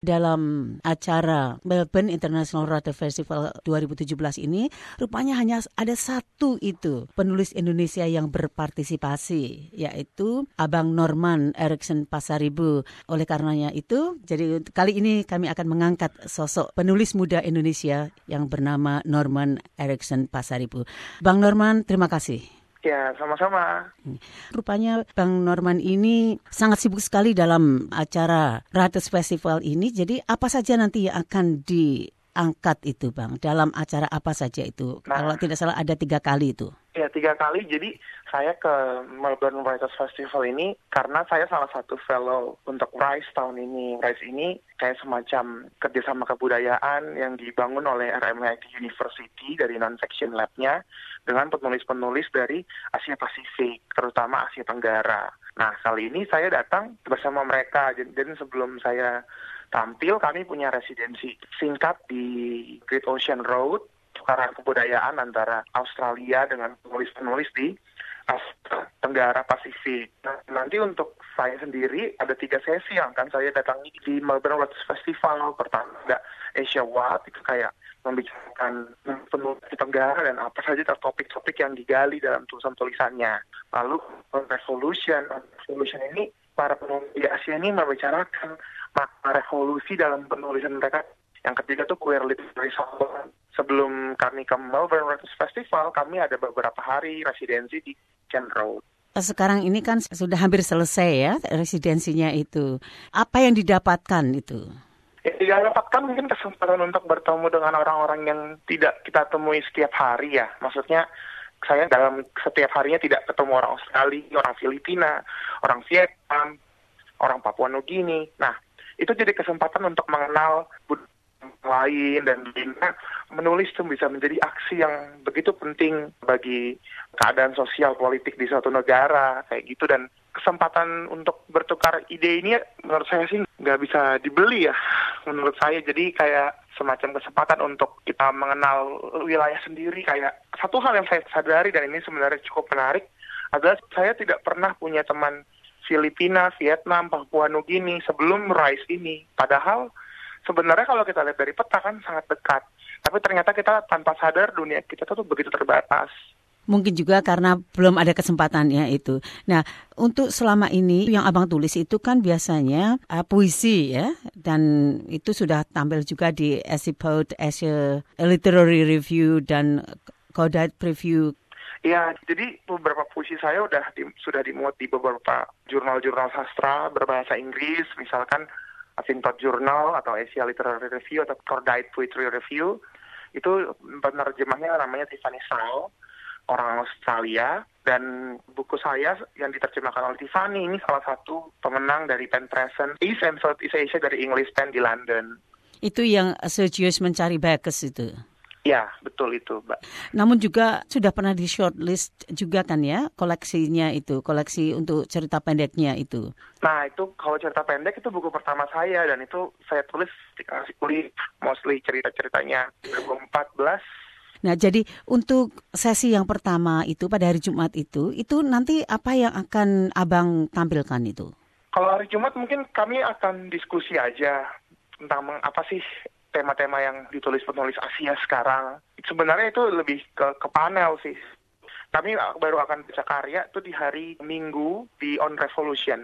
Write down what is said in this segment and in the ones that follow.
Dalam acara Melbourne International Writer Festival 2017 ini, rupanya hanya ada satu itu penulis Indonesia yang berpartisipasi, yaitu Abang Norman Erickson Pasaribu. Oleh karenanya itu, jadi kali ini kami akan mengangkat sosok penulis muda Indonesia yang bernama Norman Erickson Pasaribu. Bang Norman, terima kasih. Ya, sama-sama. Rupanya Bang Norman ini sangat sibuk sekali dalam acara Writers Festival ini. Jadi apa saja nanti yang akan diangkat itu, Bang? Dalam acara apa saja itu? Kalau tidak salah ada 3 kali itu. Ya, 3 kali. Jadi saya ke Melbourne Writers Festival ini karena saya salah satu fellow untuk RISE tahun ini. RISE ini kayak semacam kerjasama kebudayaan yang dibangun oleh RMIT University dari non-fiction lab-nya dengan penulis-penulis dari Asia Pasifik, terutama Asia Tenggara. Nah, kali ini saya datang bersama mereka. Jadi sebelum saya tampil, kami punya residensi singkat di Great Ocean Road, tukaran kebudayaan antara Australia dengan penulis-penulis di Asia Tenggara Pasifik. Nah, nanti untuk saya sendiri ada 3 sesi yang akan saya datangi di Melbourne Writers Festival. Pertama ada Asia What, itu kayak membicarakan penulis Tenggara dan apa saja topik-topik yang digali dalam tulisan-tulisannya. Lalu Revolution ini para penulis di Asia ini membicarakan makna revolusi dalam penulisan mereka. Yang ketiga tuh queer literary salon. Sebelum kami ke Melbourne Writers Festival, kami ada beberapa hari residensi di Ocean Road. Sekarang ini kan sudah hampir selesai ya residensinya itu. Apa yang didapatkan itu? Yang didapatkan mungkin kesempatan untuk bertemu dengan orang-orang yang tidak kita temui setiap hari ya. Maksudnya saya dalam setiap harinya tidak ketemu orang Australia, orang Filipina, orang Vietnam, orang Papua Nugini. Nah, itu jadi kesempatan untuk mengenal budaya lain dan bagaimana menulis itu bisa menjadi aksi yang begitu penting bagi keadaan sosial politik di suatu negara kayak gitu. Dan kesempatan untuk bertukar ide ini menurut saya sih nggak bisa dibeli ya menurut saya. Jadi kayak semacam kesempatan untuk kita mengenal wilayah sendiri. Kayak satu hal yang saya sadari dan ini sebenarnya cukup menarik adalah saya tidak pernah punya teman Filipina, Vietnam, Papua Nugini sebelum RISE ini. Padahal sebenarnya kalau kita lihat dari peta kan sangat dekat. Tapi ternyata kita tanpa sadar dunia kita tuh begitu terbatas. Mungkin juga karena belum ada kesempatannya itu. Nah, untuk selama ini yang Abang tulis itu kan biasanya puisi ya. Dan itu sudah tampil juga di ASIPOD, Asia Literary Review dan Kodat Preview. Ya, jadi beberapa puisi saya sudah dimuat di beberapa jurnal-jurnal sastra berbahasa Inggris. Misalkan Asymptote Journal atau Asia Literary Review atau Cordite Poetry Review. Itu penerjemahnya namanya Tiffany Sao, orang Australia, dan buku saya yang diterjemahkan oleh Tiffany ini salah satu pemenang dari Pen Present East and Southeast Asia dari English Pen di London. Itu yang Sergius Mencari Bacchus itu? Ya, betul itu, Mbak. Namun juga sudah pernah di shortlist juga kan ya koleksinya itu, koleksi untuk cerita pendeknya itu. Nah, itu kalau cerita pendek itu buku pertama saya dan itu saya tulis di kuliah, mostly cerita-ceritanya 2014. Nah, jadi untuk sesi yang pertama itu pada hari Jumat itu nanti apa yang akan Abang tampilkan itu? Kalau hari Jumat mungkin kami akan diskusi aja tentang apa sih tema-tema yang ditulis penulis Asia sekarang. Sebenarnya itu lebih ke panel sih. Kami baru akan baca karya itu di hari Minggu di On Revolution.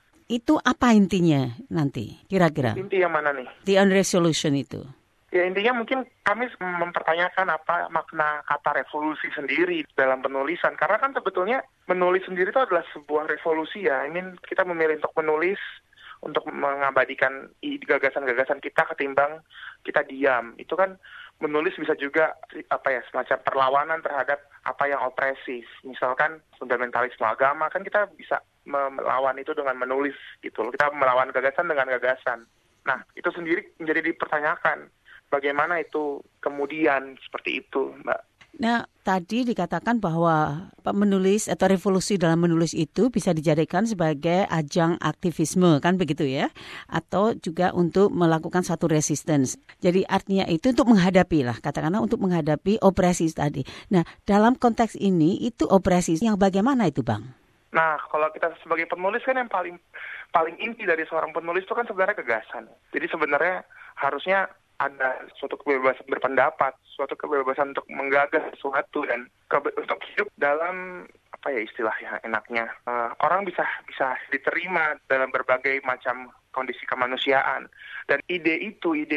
Itu apa intinya nanti kira-kira? Inti yang mana nih? The On Resolution itu. Ya intinya mungkin kami mempertanyakan apa makna kata revolusi sendiri dalam penulisan. Karena kan sebetulnya menulis sendiri itu adalah sebuah revolusi ya. Ini kita memilih untuk menulis, untuk mengabadikan gagasan-gagasan kita ketimbang kita diam. Itu kan menulis bisa juga semacam perlawanan terhadap apa yang opresif. Misalkan fundamentalisme agama kan kita bisa melawan itu dengan menulis gitu. Kita melawan gagasan dengan gagasan. Nah, itu sendiri menjadi dipertanyakan. Bagaimana itu kemudian seperti itu, Mbak? Nah, tadi dikatakan bahwa menulis atau revolusi dalam menulis itu bisa dijadikan sebagai ajang aktivisme, kan begitu ya? Atau juga untuk melakukan satu resistance. Jadi artinya itu untuk menghadapi lah, katakanlah untuk menghadapi opresi tadi. Nah, dalam konteks ini itu opresi yang bagaimana itu, Bang? Nah, kalau kita sebagai penulis kan yang paling inti dari seorang penulis itu kan sebenarnya gagasan. Jadi sebenarnya harusnya ada suatu kebebasan berpendapat, suatu kebebasan untuk menggagas sesuatu dan untuk hidup dalam apa ya istilahnya enaknya orang bisa diterima dalam berbagai macam kondisi kemanusiaan dan ide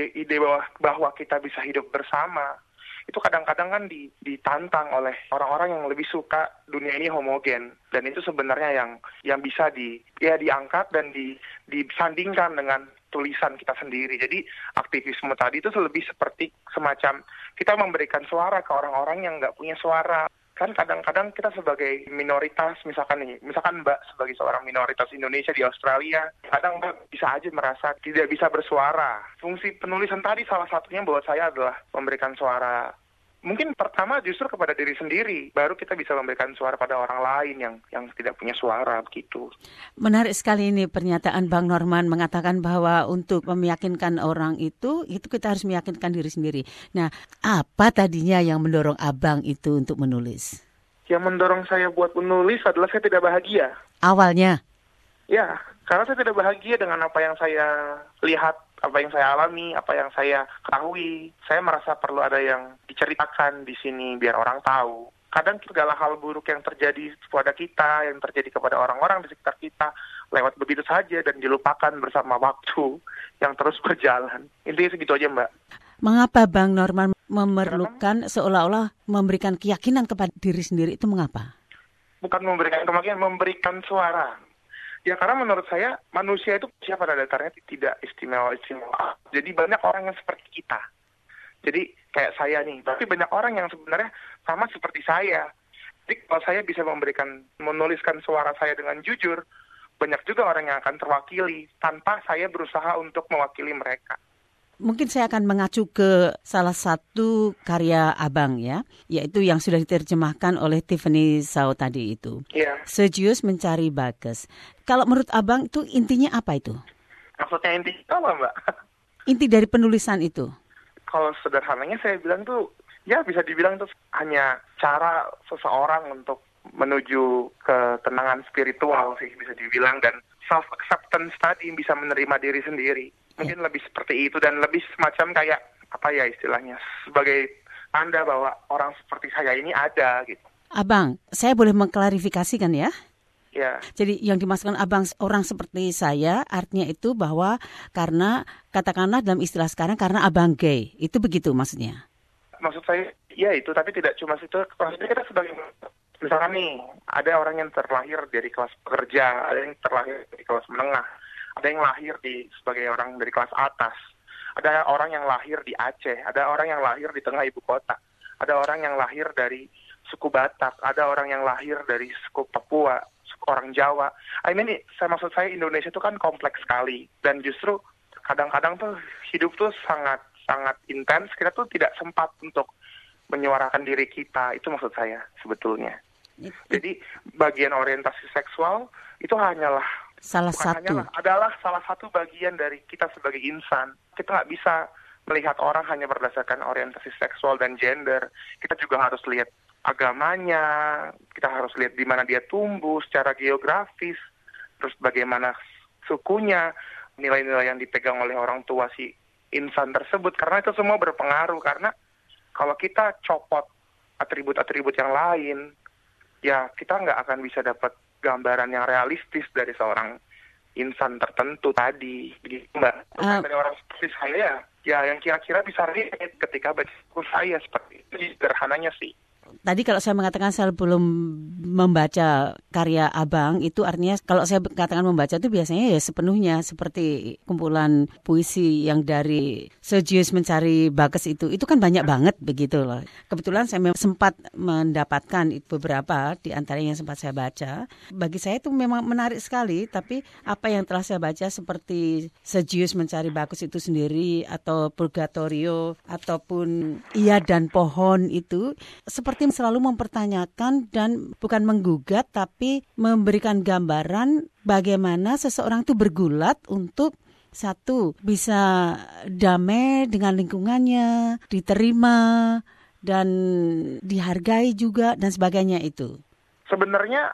bahwa kita bisa hidup bersama itu kadang-kadang kan ditantang oleh orang-orang yang lebih suka dunia ini homogen dan itu sebenarnya yang bisa diangkat dan disandingkan dengan tulisan kita sendiri. Jadi aktivisme tadi itu lebih seperti semacam kita memberikan suara ke orang-orang yang nggak punya suara. Kan kadang-kadang kita sebagai minoritas, misalkan Mbak sebagai seorang minoritas Indonesia di Australia, kadang Mbak bisa aja merasa tidak bisa bersuara. Fungsi penulisan tadi salah satunya buat saya adalah memberikan suara. Mungkin pertama justru kepada diri sendiri, baru kita bisa memberikan suara pada orang lain yang tidak punya suara, begitu. Menarik sekali ini pernyataan Bang Norman mengatakan bahwa untuk meyakinkan orang itu kita harus meyakinkan diri sendiri. Nah, apa tadinya yang mendorong Abang itu untuk menulis? Yang mendorong saya buat menulis adalah saya tidak bahagia. Awalnya? Ya, karena saya tidak bahagia dengan apa yang saya lihat, apa yang saya alami, apa yang saya ketahui. Saya merasa perlu ada yang diceritakan di sini biar orang tahu. Kadang segala hal buruk yang terjadi kepada kita, yang terjadi kepada orang-orang di sekitar kita, lewat begitu saja dan dilupakan bersama waktu yang terus berjalan. Intinya segitu aja, Mbak. Mengapa Bang Norman memerlukan seolah-olah memberikan keyakinan kepada diri sendiri itu mengapa? Bukan memberikan keyakinan, memberikan suara. Ya karena menurut saya manusia itu pada dasarnya tidak istimewa. Jadi banyak orang yang seperti kita. Jadi kayak saya nih, tapi banyak orang yang sebenarnya sama seperti saya. Jadi kalau saya bisa menuliskan suara saya dengan jujur, banyak juga orang yang akan terwakili tanpa saya berusaha untuk mewakili mereka. Mungkin saya akan mengacu ke salah satu karya Abang ya, yaitu yang sudah diterjemahkan oleh Tiffany Sao tadi itu. Iya. Sergius Mencari Bagus. Kalau menurut Abang itu intinya apa itu? Maksudnya intinya apa, Mbak? Inti dari penulisan itu? Kalau sederhananya saya bilang tuh, ya bisa dibilang itu hanya cara seseorang untuk menuju ketenangan spiritual sih bisa dibilang dan self-acceptance tadi bisa menerima diri sendiri. Mungkin lebih seperti itu dan lebih semacam kayak apa ya istilahnya sebagai tanda bahwa orang seperti saya ini ada gitu. Abang, saya boleh mengklarifikasikan ya? Ya. Jadi yang dimaksudkan Abang orang seperti saya artinya itu bahwa karena katakanlah dalam istilah sekarang karena Abang gay. Itu begitu maksudnya? Maksud saya ya itu tapi tidak cuma itu. Maksudnya kita sebagai misalkan nih ada orang yang terlahir dari kelas pekerja, ada yang terlahir dari kelas menengah. Ada yang lahir sebagai orang dari kelas atas. Ada orang yang lahir di Aceh. Ada orang yang lahir di tengah ibu kota. Ada orang yang lahir dari suku Batak. Ada orang yang lahir dari suku Papua, suku orang Jawa. Maksud saya Indonesia itu kan kompleks sekali. Dan justru kadang-kadang tuh hidup tuh sangat intens. Kita tuh tidak sempat untuk menyuarakan diri kita. Itu maksud saya sebetulnya. Jadi bagian orientasi seksual itu adalah salah satu bagian dari kita sebagai insan. Kita nggak bisa melihat orang hanya berdasarkan orientasi seksual dan gender. Kita juga harus lihat agamanya, kita harus lihat di mana dia tumbuh secara geografis, terus bagaimana sukunya, nilai-nilai yang dipegang oleh orang tua si insan tersebut. Karena itu semua berpengaruh. Karena kalau kita copot atribut-atribut yang lain, ya kita nggak akan bisa dapat gambaran yang realistis dari seorang insan tertentu tadi, begitu Mbak. Dari orang seperti saya, ya yang kira-kira bisa relate ketika baca buku saya seperti itu, sederhananya sih. Tadi kalau saya mengatakan saya belum membaca karya Abang, itu artinya kalau saya katakan membaca itu biasanya ya sepenuhnya seperti kumpulan puisi yang dari Sergius Mencari Bagus itu kan banyak banget begitu loh. Kebetulan saya sempat mendapatkan beberapa di antaranya yang sempat saya baca. Bagi saya itu memang menarik sekali, tapi apa yang telah saya baca seperti Sergius Mencari Bagus itu sendiri atau Purgatorio ataupun Ia dan Pohon itu seperti selalu mempertanyakan dan bukan menggugat tapi memberikan gambaran bagaimana seseorang itu bergulat untuk satu bisa damai dengan lingkungannya, diterima dan dihargai juga dan sebagainya itu. Sebenarnya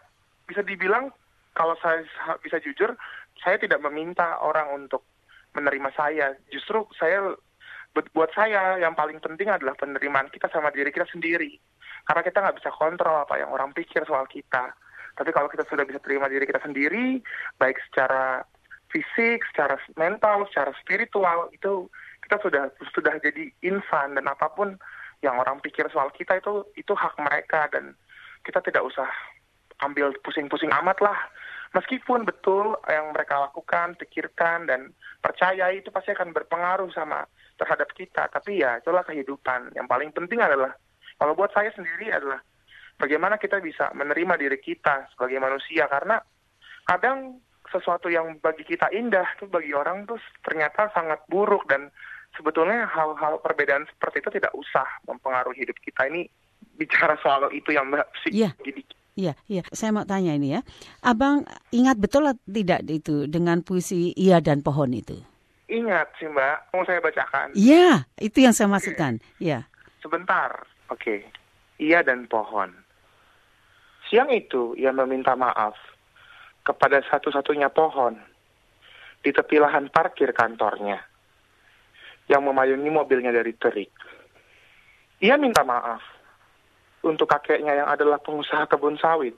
bisa dibilang kalau saya bisa jujur, saya tidak meminta orang untuk menerima saya. Justru buat saya yang paling penting adalah penerimaan kita sama diri kita sendiri. Karena kita nggak bisa kontrol apa yang orang pikir soal kita. Tapi kalau kita sudah bisa terima diri kita sendiri, baik secara fisik, secara mental, secara spiritual, itu kita sudah jadi insan, dan apapun yang orang pikir soal kita itu hak mereka, dan kita tidak usah ambil pusing-pusing amat lah. Meskipun betul yang mereka lakukan, pikirkan, dan percaya itu pasti akan berpengaruh terhadap kita. Tapi ya itulah kehidupan. Yang paling penting adalah, kalau buat saya sendiri adalah bagaimana kita bisa menerima diri kita sebagai manusia. Karena kadang sesuatu yang bagi kita indah itu bagi orang tuh ternyata sangat buruk, dan sebetulnya hal-hal perbedaan seperti itu tidak usah mempengaruhi hidup kita. Ini bicara soal itu yang Mbak sih. Iya. Saya mau tanya ini ya. Abang ingat betul atau tidak itu dengan puisi Ia dan Pohon itu? Ingat sih Mbak, mau saya bacakan? Iya, itu yang saya maksudkan. Iya. Sebentar. Oke. Ia dan Pohon. Siang itu ia meminta maaf kepada satu-satunya pohon di tepi lahan parkir kantornya yang memayungi mobilnya dari terik. Ia minta maaf untuk kakeknya yang adalah pengusaha kebun sawit,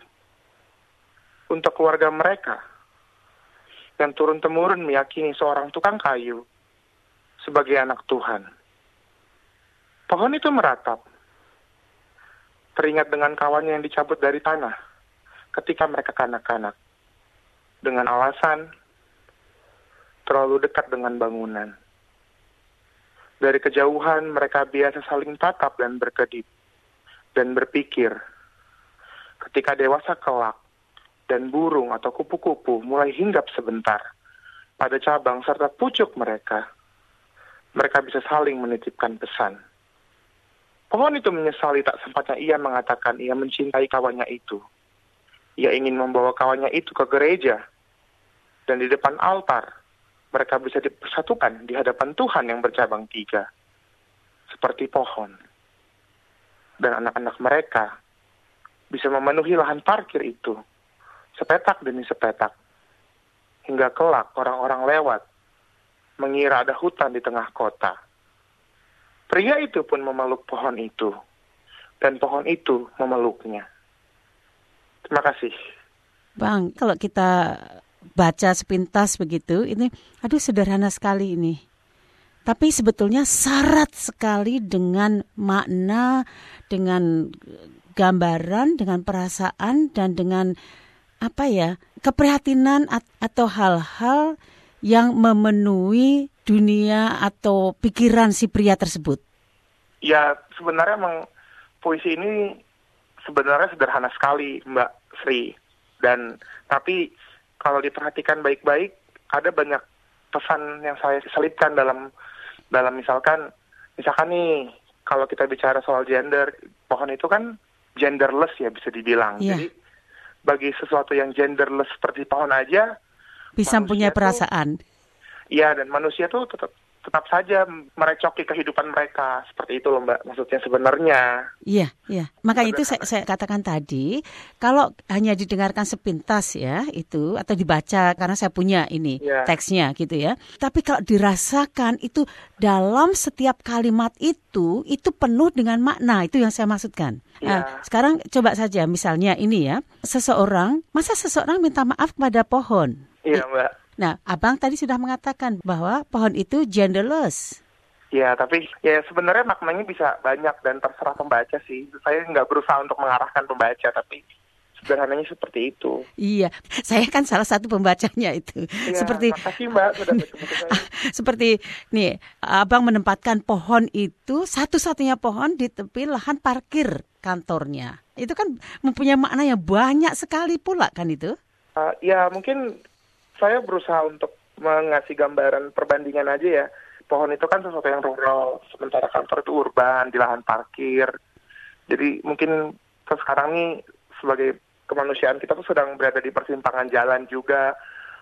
untuk keluarga mereka yang turun-temurun meyakini seorang tukang kayu sebagai anak Tuhan. Pohon itu meratap, teringat dengan kawannya yang dicabut dari tanah ketika mereka kanak-kanak, dengan alasan terlalu dekat dengan bangunan. Dari kejauhan mereka biasa saling tatap dan berkedip dan berpikir. Ketika dewasa kelak dan burung atau kupu-kupu mulai hinggap sebentar pada cabang serta pucuk mereka bisa saling menitipkan pesan. Pohon itu menyesali tak sempatnya ia mengatakan ia mencintai kawannya itu. Ia ingin membawa kawannya itu ke gereja, dan di depan altar mereka bisa dipersatukan di hadapan Tuhan yang bercabang 3, seperti pohon. Dan anak-anak mereka bisa memenuhi lahan parkir itu, sepetak demi sepetak, hingga kelak orang-orang lewat, mengira ada hutan di tengah kota. Pria itu pun memeluk pohon itu, dan pohon itu memeluknya. Terima kasih. Bang, kalau kita baca sepintas begitu, ini sederhana sekali ini. Tapi sebetulnya syarat sekali dengan makna, dengan gambaran, dengan perasaan, dan dengan keprihatinan atau hal-hal yang memenuhi dunia atau pikiran si pria tersebut. Ya, sebenarnya emang puisi ini sebenarnya sederhana sekali, Mbak Sri. Tapi kalau diperhatikan baik-baik, ada banyak pesan yang saya selipkan dalam misalkan nih, kalau kita bicara soal gender, pohon itu kan genderless ya bisa dibilang. Yeah. Jadi bagi sesuatu yang genderless seperti pohon aja bisa punya perasaan. Iya, dan manusia tuh tetap saja merecoki kehidupan mereka. Seperti itu loh Mbak, maksudnya sebenarnya. Iya. Maka itu saya katakan tadi, kalau hanya didengarkan sepintas ya itu, atau dibaca karena saya punya ini teksnya gitu ya. Tapi kalau dirasakan itu dalam setiap kalimat itu penuh dengan makna, itu yang saya maksudkan. Sekarang coba saja misalnya ini ya, masa seseorang minta maaf kepada pohon? Iya Mbak. Nah, Abang tadi sudah mengatakan bahwa pohon itu genderless. Ya, tapi ya sebenarnya maknanya bisa banyak dan terserah pembaca sih. Saya nggak berusaha untuk mengarahkan pembaca, tapi sederhananya seperti itu. Iya, saya kan salah satu pembacanya itu. Ya, makasih Mbak sudah bertemu saya. Seperti nih, Abang menempatkan pohon itu satu-satunya pohon di tepi lahan parkir kantornya. Itu kan mempunyai makna yang banyak sekali pula kan itu? Ya, mungkin saya berusaha untuk mengasih gambaran perbandingan aja ya. Pohon itu kan sesuatu yang rural, sementara kantor itu urban, di lahan parkir. Jadi mungkin sekarang nih sebagai kemanusiaan kita tuh sedang berada di persimpangan jalan juga.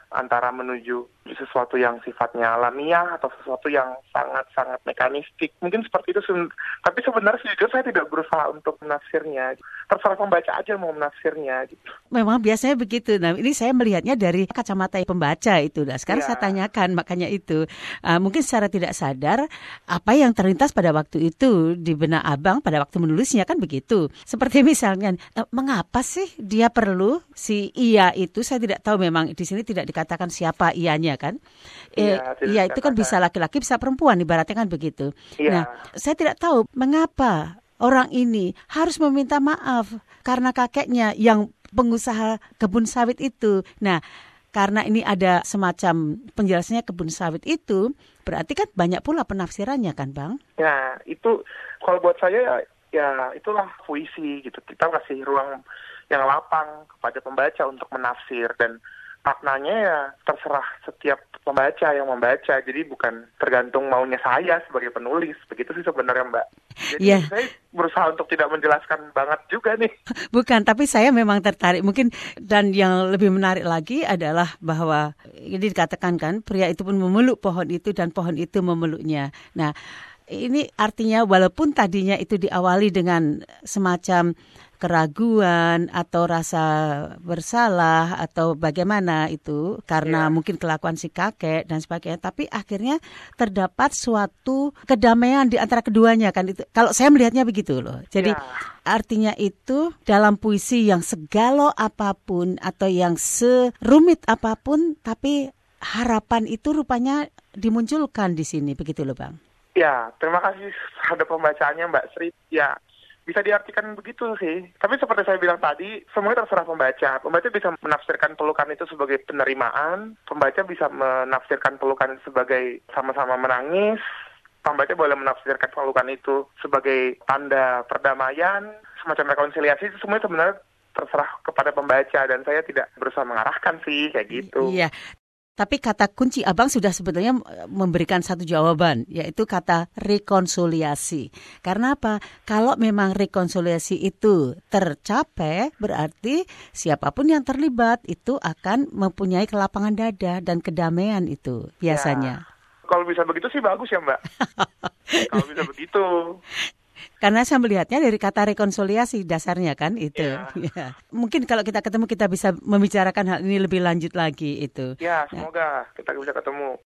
antara menuju sesuatu yang sifatnya alamiah atau sesuatu yang sangat-sangat mekanistik. Mungkin seperti itu, tapi sebenarnya sejujurnya saya tidak berusaha untuk menafsirnya. Terserah pembaca aja mau menafsirnya gitu. Memang biasanya begitu. Nah, ini saya melihatnya dari kacamata pembaca itu. Nah, sekarang saya tanyakan, makanya itu. Mungkin secara tidak sadar, apa yang terlintas pada waktu itu di benak Abang pada waktu menulisnya kan begitu. Seperti misalnya, mengapa sih dia perlu si ia itu, saya tidak tahu, memang di sini tidak dikatakan siapa ianya kan. Iya itu kan bisa laki-laki, bisa perempuan, ibaratnya kan begitu. Iya. Nah, saya tidak tahu mengapa orang ini harus meminta maaf karena kakeknya yang pengusaha kebun sawit itu. Nah, karena ini ada semacam penjelasannya kebun sawit itu, berarti kan banyak pula penafsirannya kan, Bang? Ya, itu kalau buat saya ya itulah puisi gitu. Kita kasih ruang yang lapang kepada pembaca untuk menafsir, dan maknanya ya terserah setiap pembaca yang membaca. Jadi bukan tergantung maunya saya sebagai penulis. Begitu sih sebenarnya, Mbak. Jadi saya berusaha untuk tidak menjelaskan banget juga nih. Bukan, tapi saya memang tertarik mungkin, dan yang lebih menarik lagi adalah bahwa ini dikatakan kan pria itu pun memeluk pohon itu dan pohon itu memeluknya. Nah, ini artinya walaupun tadinya itu diawali dengan semacam keraguan atau rasa bersalah atau bagaimana itu karena mungkin kelakuan si kakek dan sebagainya, tapi akhirnya terdapat suatu kedamaian di antara keduanya kan itu. Kalau saya melihatnya begitu loh. Jadi artinya itu dalam puisi yang segalo apapun atau yang serumit apapun, tapi harapan itu rupanya dimunculkan di sini, begitu loh, Bang. Ya, terima kasih terhadap pembacaannya Mbak Sri. Ya, bisa diartikan begitu sih. Tapi seperti saya bilang tadi, semuanya terserah pembaca. Pembaca bisa menafsirkan pelukan itu sebagai penerimaan. Pembaca bisa menafsirkan pelukan sebagai sama-sama menangis. Pembaca boleh menafsirkan pelukan itu sebagai tanda perdamaian, semacam rekonsiliasi. Itu semuanya sebenarnya terserah kepada pembaca. Dan saya tidak berusaha mengarahkan sih, kayak gitu. Iya. Tapi kata kunci Abang sudah sebetulnya memberikan satu jawaban, yaitu kata rekonsiliasi. Karena apa? Kalau memang rekonsiliasi itu tercapai, berarti siapapun yang terlibat itu akan mempunyai kelapangan dada dan kedamaian itu biasanya. Ya, kalau bisa begitu sih bagus ya, Mbak. Kalau bisa begitu. Karena saya melihatnya dari kata rekonsiliasi dasarnya kan itu. Ya. Mungkin kalau kita ketemu kita bisa membicarakan hal ini lebih lanjut lagi itu. Ya, semoga kita bisa ketemu.